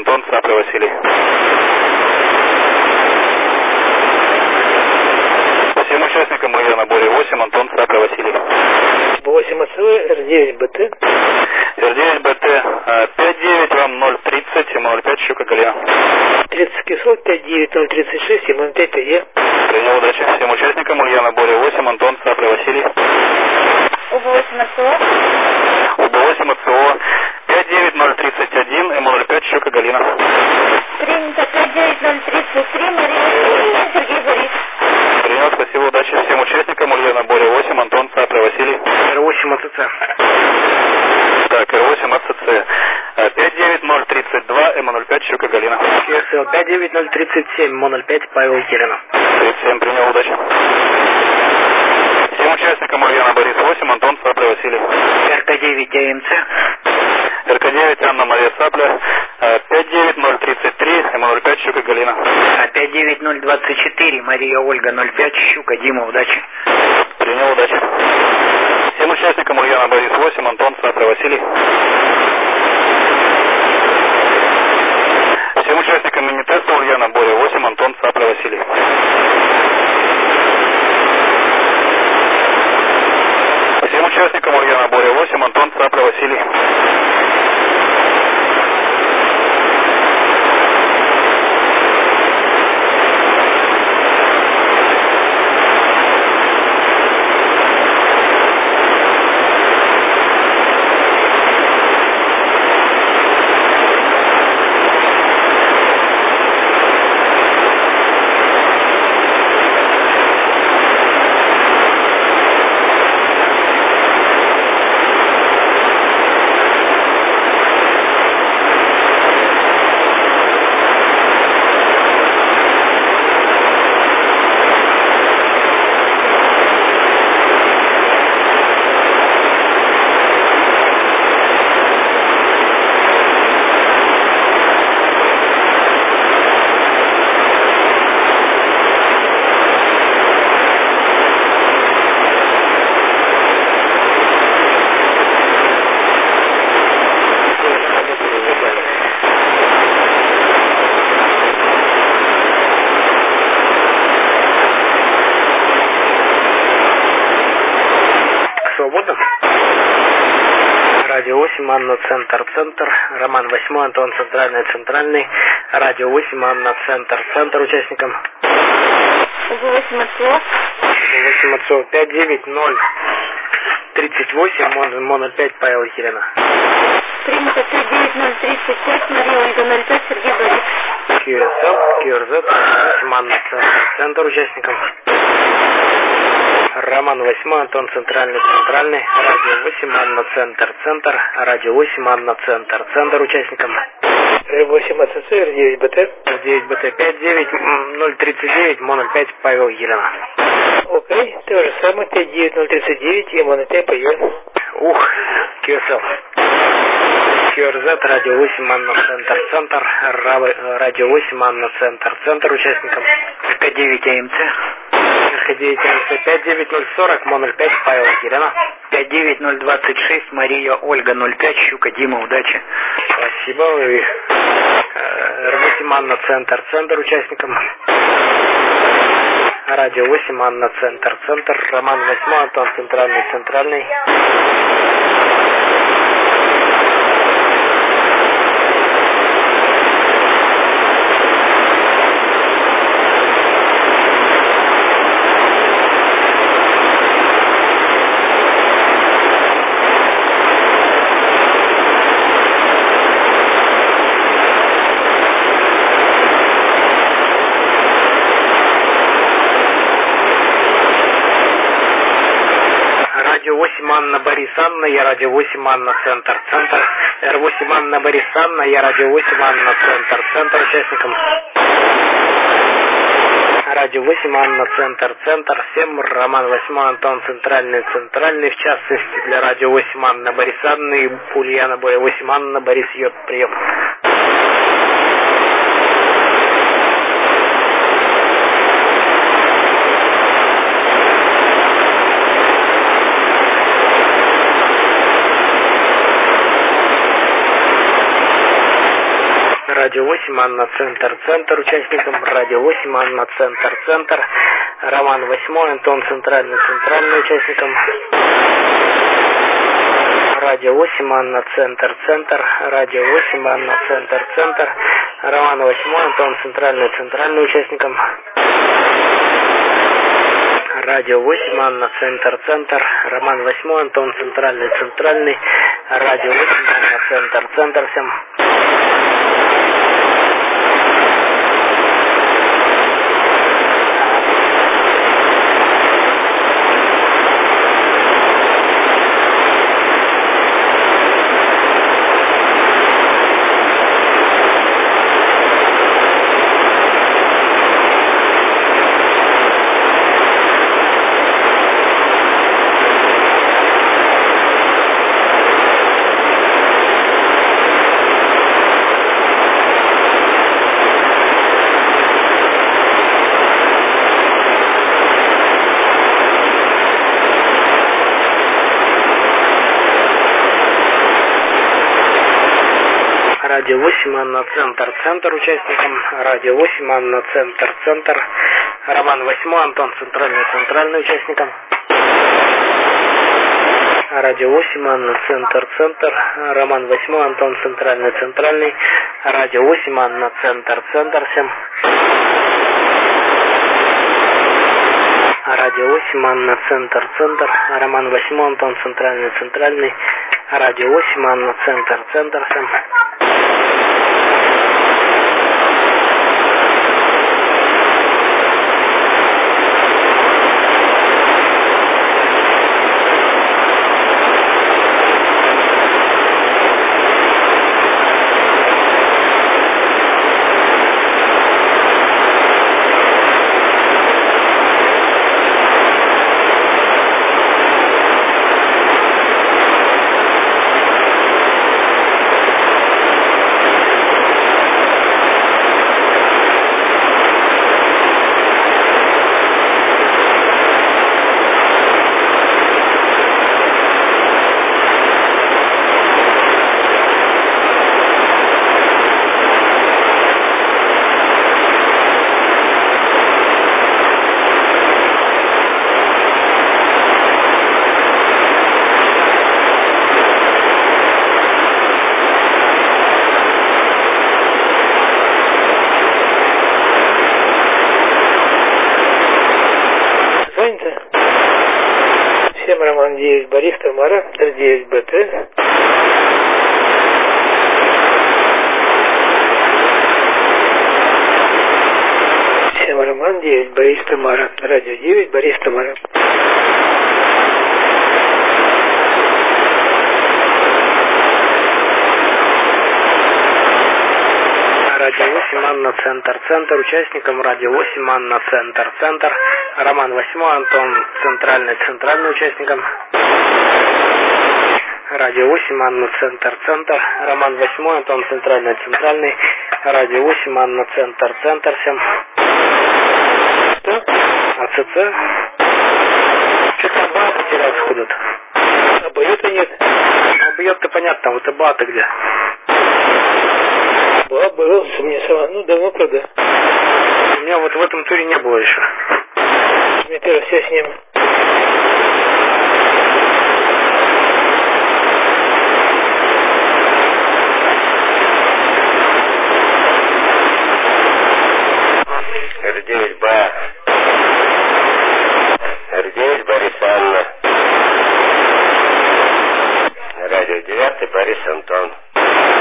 Антон, Цапля, Василий. Всем участникам МРИА на боре 8, Антон, Цапля, Василий. 8 АЦВ, Р9БТ. Р9БТ 5-9, вам 030, МН-05, Щука, Галина. 30 кислот, 59036, МН-5 ТЕ. Принял, удачи. Всем участникам МРИА на боре 8, Антон, Цапля, Василий. УБ-8 АЦО. УБ-8 АЦО 59031, МН-05, Щука, Галина. Принято 59033, Мария, Сергей Борис. Принял, спасибо, удачи. Всем участникам МРИА на боре 8, Антон, Цапля, Василий. Р8 АЦЦ. Так, Р8 АЦЦ 59032, МН-05, Щука, Галина. КСЛ 59037, МО-05, Павел Елена. 37, принял, удачи. Всем участникам МРИА на Борис 8, Антон, Цапля, Василий. РК9 АМЦ. РК9, Анна Мария Цапля 59033, МН-05, Щука, Галина. 59024, Мария Ольга 05, Щука, Дима, удачи. Принял, удачи. Всем участникам МРИА на Борис 8, Антон, Цапля, Василий. Всем участникам мини-теста МРИА на боре 8, Антон, Цапля, Василий. Всем участникам МРИА на боре 8, Антон, Цапля, Василий. Свободно? Радио 8, Анна, Центр, Роман 8, Антон, Центральный, Радио 8, Анна, Центр участникам. УБ-8 АЦО. 8 АЦО 59038, МО-05, Павел Елена. Принято 59035, Мария Ольга 05, Сергей Борис. QRZ, 8 Анна, Центр участникам. Роман 8, Антон, Центральный, Радио 8, Анна, Центр, Радио 8, Анна, Центр участникам. Р8 АЦЦ, Р9БТ. Р9БТ 59039, МО-05, Павел Елена. Окей, то же самое, 59039 и МО-05, ПЕ. QSL. QRZ, Радио 8, Анна, Центр, Радио 8, Анна, Центр участникам. РК9 АМЦ. РК9 АМЦ 59040, МО-05, Павел Елена. 59026, Мария Ольга 05, Щука, Дима, удачи. Спасибо. Р8 Анна, Центр участникам. Радио 8, Анна, Центр, Роман 8, Антон, Центральный. Радио 8 Анна Борис Анна, я Радио 8 Анна Центр. Р8 Анна Борис Анна, я Радио 8 Анна Центр участникам. Радио 8 Анна Центр. Всем Роман 8 Антон, Центральный, в частности для Радио 8 Анна Борис Анна и Ульяна Боя 8 Анна Борис Йод, прием. Радио 8, Анна, центр, центр. Участникам радио 8, Анна, центр, центр. Роман 8, Антон, центральный, центральный. Участникам радио 8, Анна, центр, центр. Радио 8, Анна, центр, центр. Роман 8, Антон, центральный, центральный. Участникам радио 8, Анна, центр, центр. Роман 8, Антон, центральный, центральный. Радио 8, Анна, центр, центр. Всем. Радио 8, Анна, центр, центр. Участникам радио 8, Анна, центр, центр. Роман 8, Антон, центральный, центральный. Участникам радио 8, Анна, центр, центр. Роман 8, Антон, центральный, центральный. Радио 8, Анна, центр, центр. Всем. Радио 8, Анна, центр, центр. Роман 8, Антон, центральный, центральный. Радио 8, Анна, центр, центр. Всем. Всем Роман 9, Борис, Тамара, 9 БТ. Всем Роман 9, Борис, Тамара, радио 9, Борис, Тамара. Радио 8, Анна, центр, центр. Участникам радио 8, Анна, центр, центр. Роман 8, Антон, центральный, центральный. Участникам радио 8, Анна, центр, центр. Роман 8, Антон, центральный, центральный. Радио 8, Анна, центр, центр. Всем. Что? АЦЦ? Что-то баты теряются ходят. А бьет-то нет? А бьет-то понятно, вот и баты где. Был, мне сама, давно, правда. У меня вот в этом туре не было еще. Мне первый все с ним. Р9Б. Р9 Борис, Анна. Радио 9, Борис, Антон.